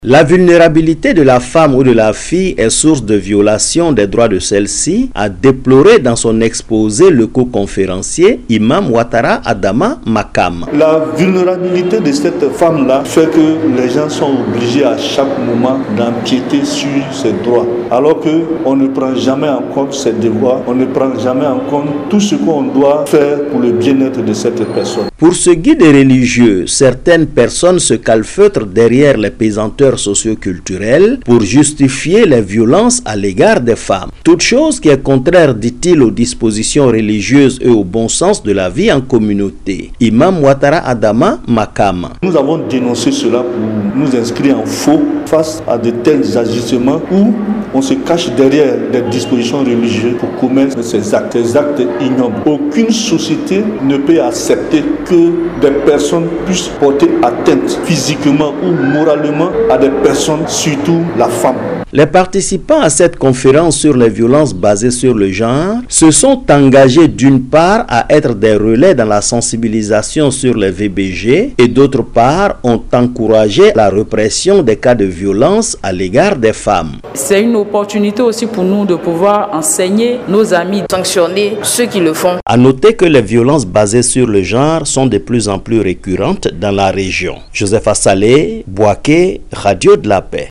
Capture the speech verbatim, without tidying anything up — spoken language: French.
La vulnérabilité de la femme ou de la fille est source de violation des droits de celle-ci, a déploré dans son exposé le co-conférencier Imam Ouattara Adama Makama. La vulnérabilité de cette femme-là fait que les gens sont obligés à chaque moment d'empiéter sur ses droits, alors qu'on ne prend jamais en compte ses devoirs, on ne prend jamais en compte tout ce qu'on doit faire pour le bien-être de cette personne. Pour ce guide religieux, certaines personnes se calfeutrent derrière les pesanteurs socioculturels pour justifier les violences à l'égard des femmes. Toute chose qui est contraire, dit-il, aux dispositions religieuses et au bon sens de la vie en communauté. Imam Ouattara Adama Makama. Nous avons dénoncé cela pour nous inscrire en faux face à de tels agissements où on se cache derrière des dispositions religieuses pour commettre ces actes, ces actes ignobles. Aucune société ne peut accepter que des personnes puissent porter atteinte physiquement ou moralement à des personnes, surtout la femme. Les participants à cette conférence sur les violences basées sur le genre se sont engagés d'une part à être des relais dans la sensibilisation sur les V B G et d'autre part ont encouragé la répression des cas de violence à l'égard des femmes. C'est une opportunité aussi pour nous de pouvoir enseigner nos amis, sanctionner ceux qui le font. À noter que les violences basées sur le genre sont de plus en plus récurrentes dans la région. Joseph Assalé, Bouaké, Radio de la Paix.